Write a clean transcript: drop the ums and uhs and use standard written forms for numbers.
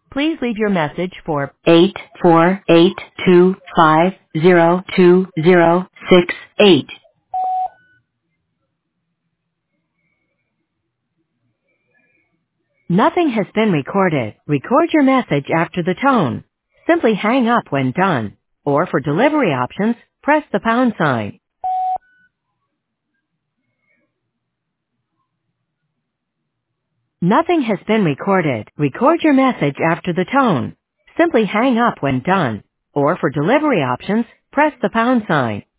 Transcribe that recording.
Please leave your message for 84825022068. Nothing has been recorded. Record your message after the tone. Simply hang up when done. Or for delivery options, press the pound sign. Nothing has been recorded. Record your message after the tone. Simply hang up when done. Or for delivery options, press the pound sign.